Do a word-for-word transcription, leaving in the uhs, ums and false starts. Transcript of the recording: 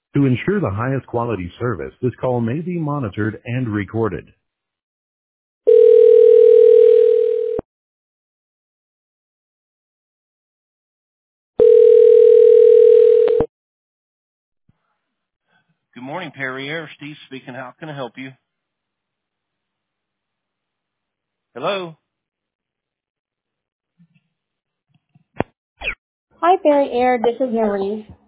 To ensure the highest quality service, this call may be monitored and recorded. Good morning, Perrier. Steve speaking. How can I help you? Hello? Hi, Perry Air. This is Marie.